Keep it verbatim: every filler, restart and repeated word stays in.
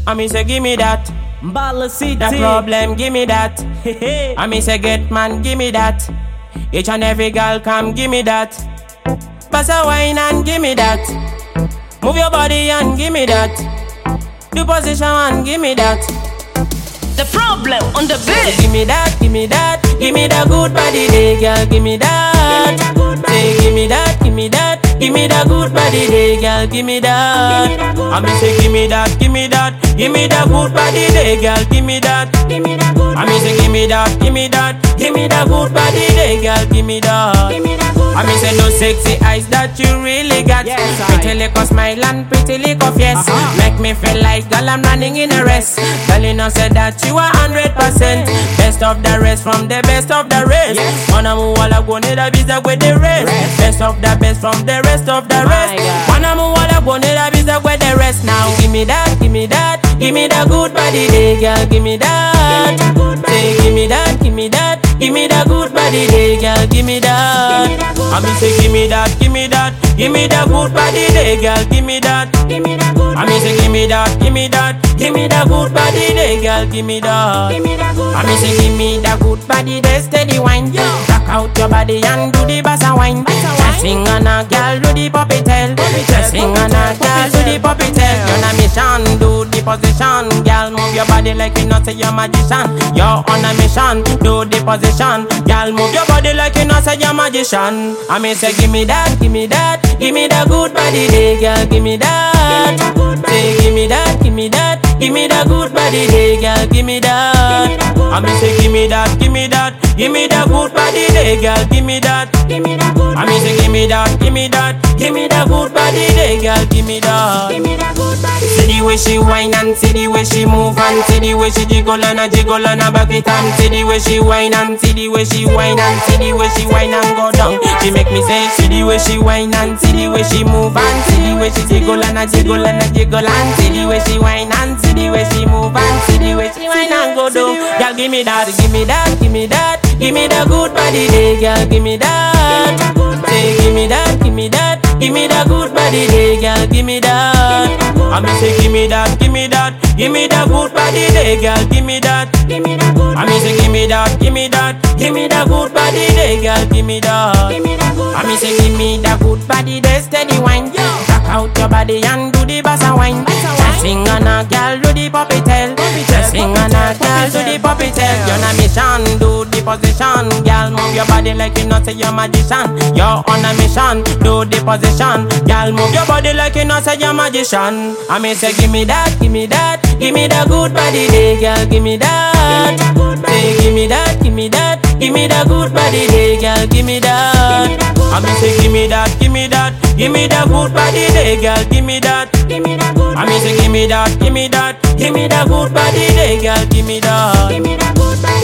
I me say give me that. Bala City. The problem, give me that. I me say get man, give me that. Each and every girl come, give me that. Pass a wine and give me that. Move your body and give me that. Do position and give me that. The problem on the beat. Give me that, give me that. Give me the good body day, girl, give me that. Say give me that, give me that. Give me the good body day, girl, give me that. I me say give me that, give me that. Give me the good body day, girl, give me that. I me say give me that, give me that. Give me the good body day, girl, give me that. I me say those sexy eyes that you really got. Yes, pretty little smile and pretty little face. Uh-huh. Make me feel like girl I'm running in a race. Girl you know say that you are hundred percent best of the rest from the best of the rest. Yes. Wanna move all I go need a visa with the rest. Rest. Best of the best from the rest of the rest. God. Wanna move all I go need a visa with the rest now. Give me that, give me that. Give me the good body day, girl, give me that. Say give me that, give me that. Give me the good body day, girl, give me that. I me say give me that, give me that. Give me the good body day, girl, give me that. I me say give me that, give me that. Give me the good body day, girl, give me that. I me say give me the good body day, steady wine. Rock out your body and do the bossa wine. Just sing on a girl, do the puppy tail. Just sing on a girl, do the puppy tail. You're on a mission, do the position. Girl, move your body like you know say you're magician. You're on a mission, do the position. Girl, move your body like you know say you're magician. I me say give me that, give me that. Give me the good body day, girl, give me that. Say give me that, give me that. Give me the good body day, girl, give me that. I me say give me that, give me that. Give me the good body day, girl, give me that. I me say give me that, give me that. Give me the good body day, girl, give me that. See the way she whine and see the way she move and see the way she jiggle and a jiggle and a back it and see the way she whine and see the way she whine and see the way she whine and go down. She make me say see the way she whine and see the way she move and see the way she jiggle and a jiggle and a jiggle and see the way she whine and see the way she move and see the way she whine and go down. Girl, give me that, give me that, give me that. Give me the good body day, girl, give me that. Say give me that, give me that. Give me the good body day, girl, give me that. I me say give me that, give me that. Give me the good body day, girl, give me that. I me say give me that, give me that. Give me the good body day, girl, give me that. I me say give me the good body day, steady wine. Rock out your body and do the bossa wine. Just sing on a girl, do the puppy tail. Just sing on a girl, do the puppy tail. You're on a mission, do the position. Girl, move your body like you know say you're magician. You're on a mission, do the position. Girl, move your body like you know say you're magician. I me say give me that, give me that. Give me the good body day, girl, give me that. Say give me that, give me that. Give me the good body day, girl, give me that. I me say give me that, give me that. Give me the good body day, girl, give me that. I me say give me that, give me that. Give me the good body day, girl, give me that.